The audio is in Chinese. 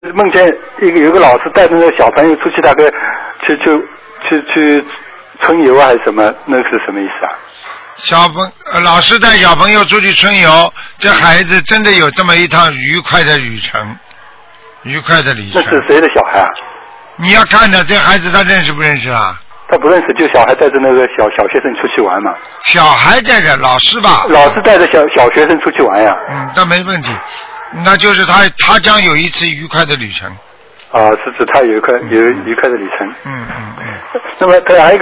梦见有个老师带着那个小朋友出去，大概去春游还是什么？那是什么意思啊？ 老师带小朋友出去春游，这孩子真的有这么一趟愉快的旅程，愉快的旅程。 那是谁的小孩啊？ 你要看的，这孩子他认识不认识啊？ 他不认识，就小孩带着那个小学生出去玩嘛。 小孩带着老师吧？ 老师带着小学生出去玩呀。 那没问题，那就是他将有一次愉快的旅程。 是指他有愉快的旅程。 嗯。 那么他还有一个